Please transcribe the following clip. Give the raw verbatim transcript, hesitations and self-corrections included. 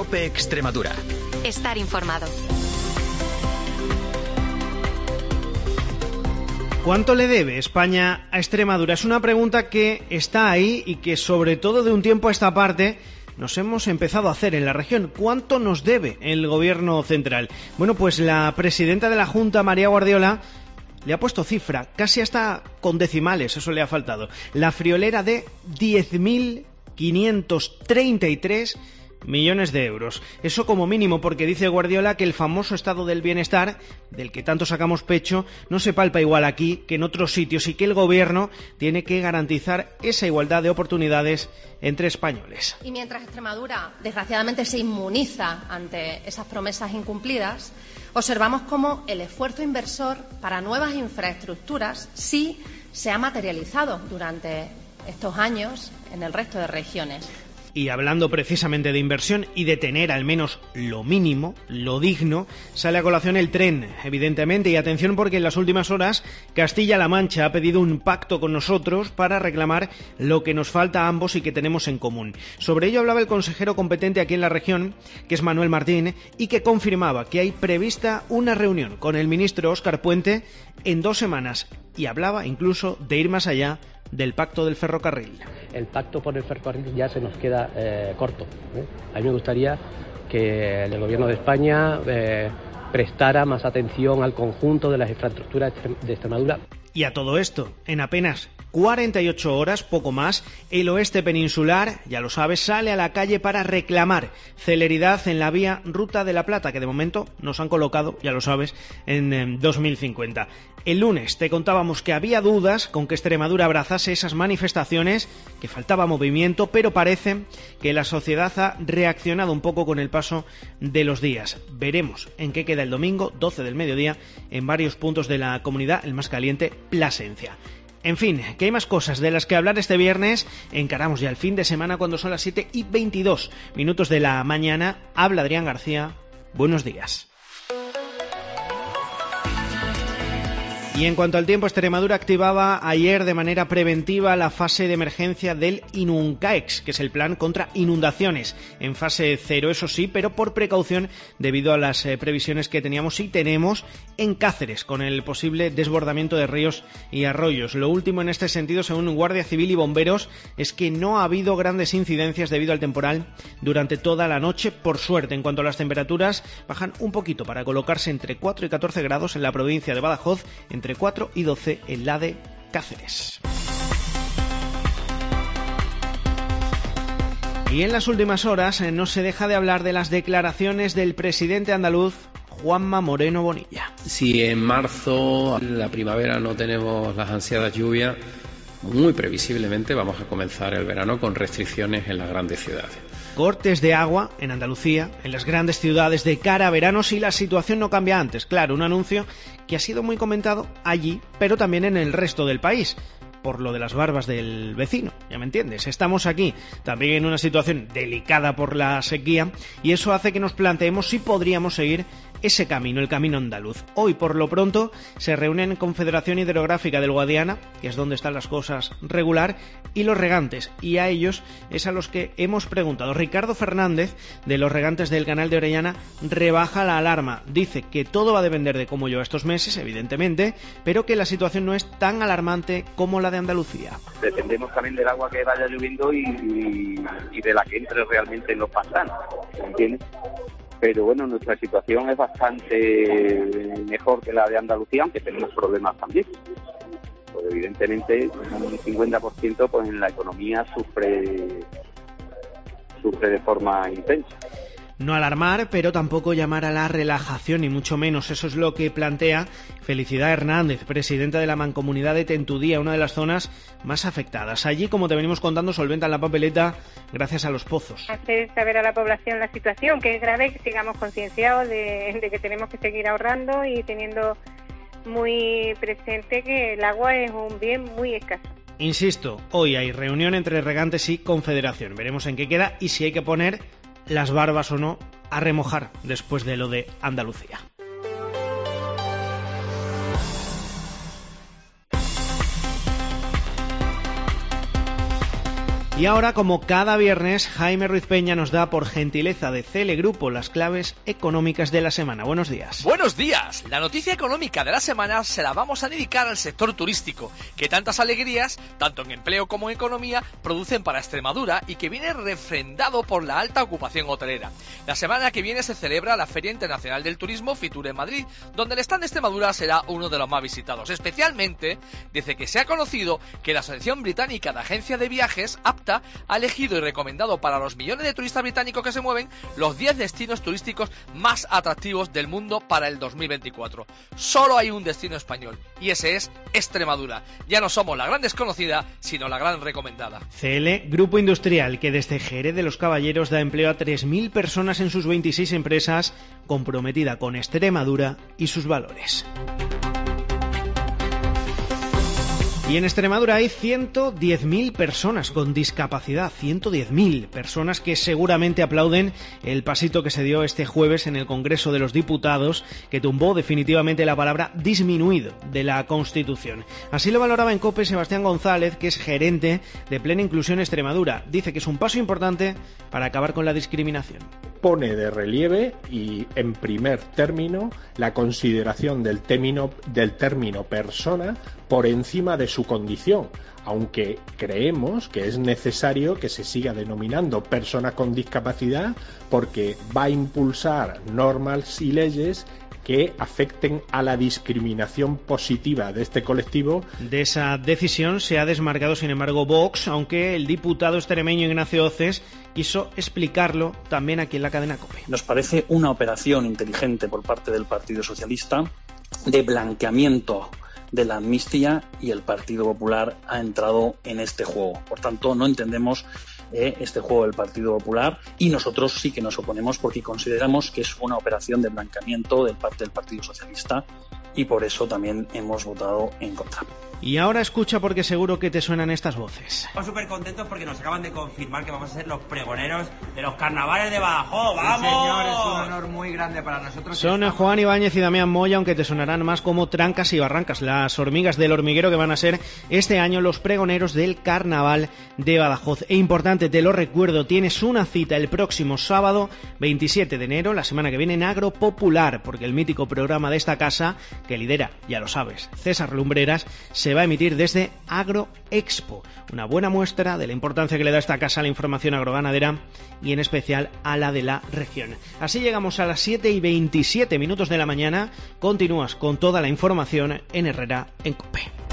COPE Extremadura. Estar informado. ¿Cuánto le debe España a Extremadura? Es una pregunta que está ahí y que sobre todo de un tiempo a esta parte nos hemos empezado a hacer en la región. ¿Cuánto nos debe el gobierno central? Bueno, pues la presidenta de la Junta, María Guardiola, le ha puesto cifra, casi hasta con decimales, eso le ha faltado. La friolera de diez mil quinientos treinta y tres millones de euros. Eso como mínimo, porque dice Guardiola que el famoso estado del bienestar, del que tanto sacamos pecho, no se palpa igual aquí que en otros sitios y que el gobierno tiene que garantizar esa igualdad de oportunidades entre españoles. Y mientras Extremadura, desgraciadamente, se inmuniza ante esas promesas incumplidas, observamos cómo el esfuerzo inversor para nuevas infraestructuras sí se ha materializado durante estos años en el resto de regiones. Y hablando precisamente de inversión y de tener al menos lo mínimo, lo digno, sale a colación el tren, evidentemente, y atención porque en las últimas horas Castilla-La Mancha ha pedido un pacto con nosotros para reclamar lo que nos falta a ambos y que tenemos en común. Sobre ello hablaba el consejero competente aquí en la región, que es Manuel Martín, y que confirmaba que hay prevista una reunión con el ministro Óscar Puente en dos semanas, y hablaba incluso de ir más allá del pacto del ferrocarril. El pacto por el ferrocarril ya se nos queda eh, corto. ¿eh? A mí me gustaría que el gobierno de España eh, prestara más atención al conjunto de las infraestructuras de Extremadura. Y a todo esto, en apenas cuarenta y ocho horas, poco más, el oeste peninsular, ya lo sabes, sale a la calle para reclamar celeridad en la vía Ruta de la Plata, que de momento nos han colocado, ya lo sabes, en, en dos mil cincuenta. El lunes te contábamos que había dudas con que Extremadura abrazase esas manifestaciones, que faltaba movimiento, pero parece que la sociedad ha reaccionado un poco con el paso de los días. Veremos en qué queda el domingo, doce del mediodía, en varios puntos de la comunidad, el más caliente, Plasencia. En fin, que hay más cosas de las que hablar este viernes. Encaramos ya el fin de semana cuando son las siete y veintidós minutos de la mañana. Habla Adrián García. Buenos días. Y en cuanto al tiempo, Extremadura activaba ayer de manera preventiva la fase de emergencia del Inuncaex, que es el plan contra inundaciones, en fase cero, eso sí, pero por precaución debido a las eh, previsiones que teníamos y tenemos en Cáceres, con el posible desbordamiento de ríos y arroyos. Lo último en este sentido, según Guardia Civil y bomberos, es que no ha habido grandes incidencias debido al temporal durante toda la noche, por suerte. En cuanto a las temperaturas, bajan un poquito para colocarse entre cuatro y catorce grados en la provincia de Badajoz, entre entre cuatro y doce en la de Cáceres. Y en las últimas horas eh, no se deja de hablar de las declaraciones del presidente andaluz Juanma Moreno Bonilla. Si en marzo, la primavera, no tenemos las ansiadas lluvias, muy previsiblemente vamos a comenzar el verano con restricciones en las grandes ciudades. Cortes de agua en Andalucía, en las grandes ciudades de cara a verano, si la situación no cambia antes. Claro, un anuncio que ha sido muy comentado allí, pero también en el resto del país, por lo de las barbas del vecino, ya me entiendes. Estamos aquí también en una situación delicada por la sequía y eso hace que nos planteemos si podríamos seguir ese camino, el camino andaluz. Hoy, por lo pronto, se reúnen Confederación Hidrográfica del Guadiana, que es donde están las cosas regular, y los regantes, y a ellos es a los que hemos preguntado. Ricardo Fernández, de los regantes del Canal de Orellana, rebaja la alarma. Dice que todo va a depender de cómo llueva estos meses, evidentemente, pero que la situación no es tan alarmante como la de Andalucía. Dependemos también del agua que vaya lloviendo y, y, y de la que entre realmente en los pantanos, ¿entiendes? Pero bueno, nuestra situación es bastante mejor que la de Andalucía, aunque tenemos problemas también. Pues evidentemente un cincuenta por ciento pues en la economía sufre sufre de forma intensa. No alarmar, pero tampoco llamar a la relajación, ni mucho menos. Eso es lo que plantea Felicidad Hernández, presidenta de la Mancomunidad de Tentudía, una de las zonas más afectadas. Allí, como te venimos contando, solventan la papeleta gracias a los pozos. Hacer saber a la población la situación, que es grave, que sigamos concienciados de, de que tenemos que seguir ahorrando y teniendo muy presente que el agua es un bien muy escaso. Insisto, hoy hay reunión entre regantes y Confederación. Veremos en qué queda y si hay que poner las barbas o no a remojar después de lo de Andalucía. Y ahora, como cada viernes, Jaime Ruiz Peña nos da, por gentileza de C L Grupo, las claves económicas de la semana. Buenos días. Buenos días. La noticia económica de la semana se la vamos a dedicar al sector turístico, que tantas alegrías, tanto en empleo como en economía, producen para Extremadura y que viene refrendado por la alta ocupación hotelera. La semana que viene se celebra la Feria Internacional del Turismo Fitur en Madrid, donde el stand de Extremadura será uno de los más visitados, especialmente desde que se ha conocido que la Asociación Británica de Agencias de Viajes, APTA, ha elegido y recomendado para los millones de turistas británicos que se mueven los diez destinos turísticos más atractivos del mundo para el dos mil veinticuatro. Solo hay un destino español y ese es Extremadura. Ya no somos la gran desconocida, sino la gran recomendada. C L Grupo Industrial, que desde Jerez de los Caballeros da empleo a tres mil personas en sus veintiséis empresas, comprometida con Extremadura y sus valores. Y en Extremadura hay ciento diez mil personas con discapacidad, ciento diez mil personas que seguramente aplauden el pasito que se dio este jueves en el Congreso de los Diputados, que tumbó definitivamente la palabra disminuido de la Constitución. Así lo valoraba en COPE Sebastián González, que es gerente de Plena Inclusión Extremadura. Dice que es un paso importante para acabar con la discriminación. Pone de relieve y, en primer término, la consideración del término, del término persona por encima de su condición, aunque creemos que es necesario que se siga denominando persona con discapacidad porque va a impulsar normas y leyes que afecten a la discriminación positiva de este colectivo. De esa decisión se ha desmarcado, sin embargo, Vox, aunque el diputado extremeño Ignacio Oces quiso explicarlo también aquí en la cadena COPE. Nos parece una operación inteligente por parte del Partido Socialista de blanqueamiento de la amnistía, y el Partido Popular ha entrado en este juego. Por tanto, no entendemos eh, este juego del Partido Popular, y nosotros sí que nos oponemos porque consideramos que es una operación de blanqueamiento del parte del Partido Socialista, y por eso también hemos votado en contra. Y ahora escucha, porque seguro que te suenan estas voces. Estamos súper contentos porque nos acaban de confirmar que vamos a ser los pregoneros de los carnavales de Badajoz. ¡Vamos! Sí, señor, es un honor muy grande para nosotros. Son estamos... Juan Ibáñez y Damián Moya, aunque te sonarán más como Trancas y Barrancas, las hormigas del hormiguero, que van a ser este año los pregoneros del carnaval de Badajoz. E importante, te lo recuerdo, tienes una cita el próximo sábado veintisiete de enero, la semana que viene, en Agro Popular, porque el mítico programa de esta casa, que lidera, ya lo sabes, César Lumbreras, se va a emitir desde Agro Expo, una buena muestra de la importancia que le da esta casa a la información agroganadera y en especial a la de la región. Así llegamos a las siete y veintisiete minutos de la mañana. Continúas con toda la información en Herrera en COPE.